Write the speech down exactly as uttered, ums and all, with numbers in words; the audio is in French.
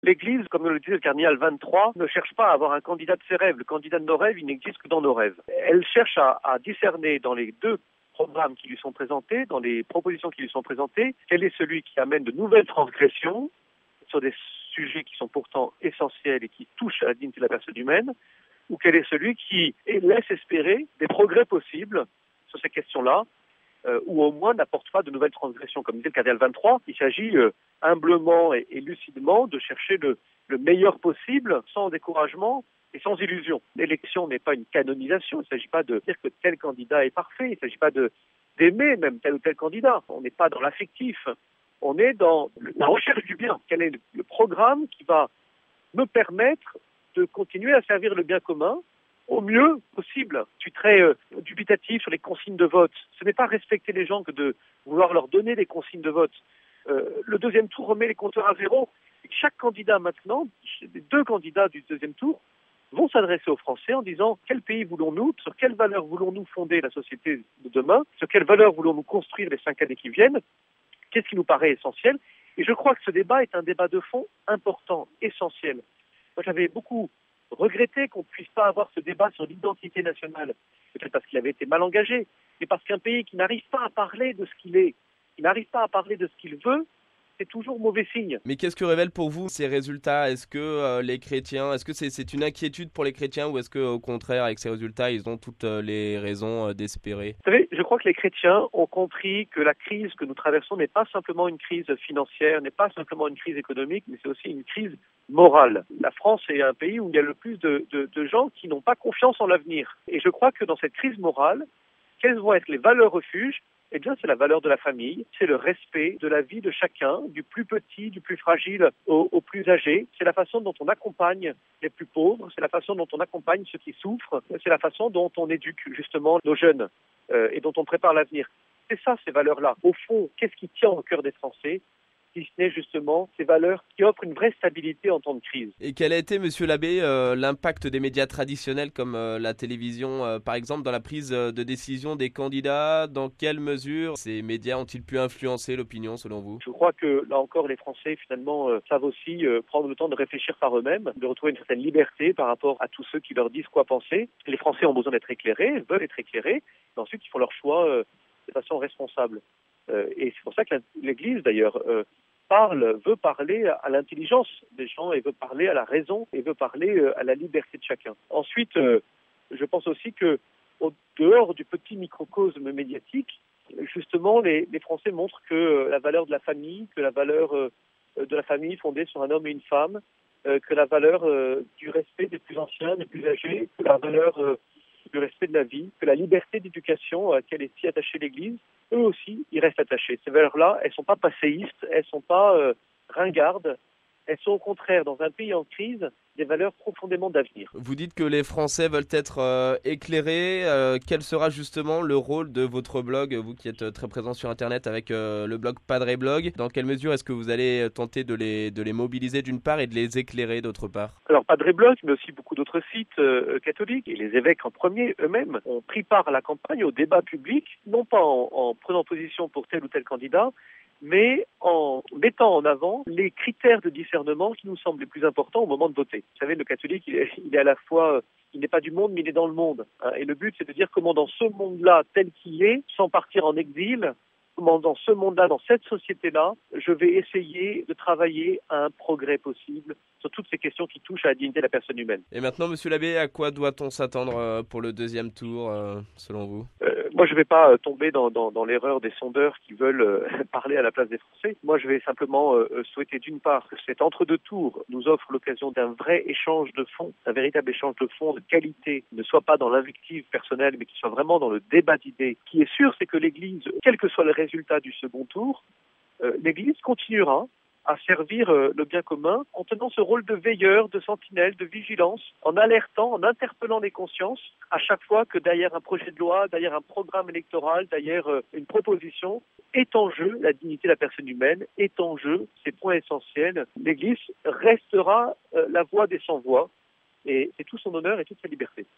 L'Église, comme le disait le cardinal vingt-trois, ne cherche pas à avoir un candidat de ses rêves. Le candidat de nos rêves, il n'existe que dans nos rêves. Elle cherche à, à discerner dans les deux programmes qui lui sont présentés, dans les propositions qui lui sont présentées, quel est celui qui amène de nouvelles transgressions sur des sujets qui sont pourtant essentiels et qui touchent à la dignité de la personne humaine, ou quel est celui qui laisse espérer des progrès possibles sur ces questions-là, euh, ou au moins n'apporte pas de nouvelles transgressions. Comme disait le cardinal vingt-trois, il s'agit euh, humblement et, et lucidement de chercher le, le meilleur possible, sans découragement et sans illusion. L'élection n'est pas une canonisation, il ne s'agit pas de dire que tel candidat est parfait, il ne s'agit pas de, d'aimer même tel ou tel candidat. On n'est pas dans l'affectif, on est dans la recherche du bien. Quel est le programme qui va me permettre de continuer à servir le bien commun au mieux possible. Je suis très euh, dubitatif sur les consignes de vote. Ce n'est pas respecter les gens que de vouloir leur donner des consignes de vote. Euh, le deuxième tour remet les compteurs à zéro. Chaque candidat maintenant, les deux candidats du deuxième tour, vont s'adresser aux Français en disant quel pays voulons-nous, sur quelles valeurs voulons-nous fonder la société de demain, sur quelles valeurs voulons-nous construire les cinq années qui viennent, qu'est-ce qui nous paraît essentiel. Et je crois que ce débat est un débat de fond important, essentiel. Moi, j'avais beaucoup regretté qu'on ne puisse pas avoir ce débat sur l'identité nationale, peut-être parce qu'il avait été mal engagé, mais parce qu'un pays qui n'arrive pas à parler de ce qu'il est, qui n'arrive pas à parler de ce qu'il veut, c'est toujours mauvais signe. Mais qu'est-ce que révèlent pour vous ces résultats? Est-ce que euh, les chrétiens, est-ce que c'est, c'est une inquiétude pour les chrétiens ou est-ce qu'au contraire, avec ces résultats, ils ont toutes euh, les raisons euh, d'espérer? Vous savez, je crois que les chrétiens ont compris que la crise que nous traversons n'est pas simplement une crise financière, n'est pas simplement une crise économique, mais c'est aussi une crise morale. La France est un pays où il y a le plus de, de, de gens qui n'ont pas confiance en l'avenir. Et je crois que dans cette crise morale, quelles vont être les valeurs refuges? Eh bien, c'est la valeur de la famille, c'est le respect de la vie de chacun, du plus petit, du plus fragile au, au plus âgé. C'est la façon dont on accompagne les plus pauvres, c'est la façon dont on accompagne ceux qui souffrent, c'est la façon dont on éduque justement nos jeunes euh, et dont on prépare l'avenir. C'est ça, ces valeurs-là. Au fond, qu'est-ce qui tient au cœur des Français ? Si ce n'est justement ces valeurs qui offrent une vraie stabilité en temps de crise. Et quel a été, Monsieur l'abbé, euh, l'impact des médias traditionnels comme euh, la télévision, euh, par exemple, dans la prise de décision des candidats? Dans quelle mesure ces médias ont-ils pu influencer l'opinion, selon vous? Je crois que, là encore, les Français, finalement, euh, savent aussi euh, prendre le temps de réfléchir par eux-mêmes, de retrouver une certaine liberté par rapport à tous ceux qui leur disent quoi penser. Les Français ont besoin d'être éclairés, veulent être éclairés, et ensuite ils font leur choix euh, de façon responsable. Euh, et c'est pour ça que l'Église, d'ailleurs, euh, parle, veut parler à l'intelligence des gens et veut parler à la raison et veut parler euh, à la liberté de chacun. Ensuite, euh, je pense aussi que, au dehors du petit microcosme médiatique, justement, les, les Français montrent que euh, la valeur de la famille, que la valeur euh, de la famille fondée sur un homme et une femme, euh, que la valeur euh, du respect des plus anciens, des plus âgés, que la valeur euh, du respect de la vie, que la liberté d'éducation à laquelle est si attachée l'Église, eux aussi, ils restent attachés. Ces valeurs-là, elles ne sont pas passéistes, elles ne sont pas euh, ringardes, elles sont au contraire, dans un pays en crise, des valeurs profondément d'avenir. Vous dites que les Français veulent être euh, éclairés. Euh, quel sera justement le rôle de votre blog, vous qui êtes très présent sur Internet avec euh, le blog Padre Blog? Dans quelle mesure est-ce que vous allez tenter de les, de les mobiliser d'une part et de les éclairer d'autre part? Alors Padre Blog, mais aussi beaucoup d'autres sites euh, catholiques, et les évêques en premier eux-mêmes, ont pris part à la campagne, au débat public, non pas en, en prenant position pour tel ou tel candidat, mais en mettant en avant les critères de discernement qui nous semblent les plus importants au moment de voter. Vous savez, le catholique, il est, il est à la fois, il n'est pas du monde, mais il est dans le monde. Hein, et le but, c'est de dire comment dans ce monde-là, tel qu'il est, sans partir en exil, comment dans ce monde-là, dans cette société-là, je vais essayer de travailler à un progrès possible sur toutes ces questions qui touchent à la dignité de la personne humaine. Et maintenant, Monsieur l'abbé, à quoi doit-on s'attendre pour le deuxième tour, euh, selon vous? euh, Moi, je ne vais pas euh, tomber dans, dans, dans l'erreur des sondeurs qui veulent euh, parler à la place des Français. Moi, je vais simplement euh, souhaiter d'une part que cet entre-deux tours nous offre l'occasion d'un vrai échange de fond, un véritable échange de fond de qualité, ne soit pas dans l'invective personnelle, mais qui soit vraiment dans le débat d'idées. Ce qui est sûr, c'est que l'Église, quel que soit le résultat du second tour, euh, l'Église continuera à servir euh, le bien commun en tenant ce rôle de veilleur, de sentinelle, de vigilance, en alertant, en interpellant les consciences à chaque fois que derrière un projet de loi, derrière un programme électoral, derrière euh, une proposition, est en jeu la dignité de la personne humaine, est en jeu ces points essentiels. L'Église restera euh, la voix des sans-voix et c'est tout son honneur et toute sa liberté.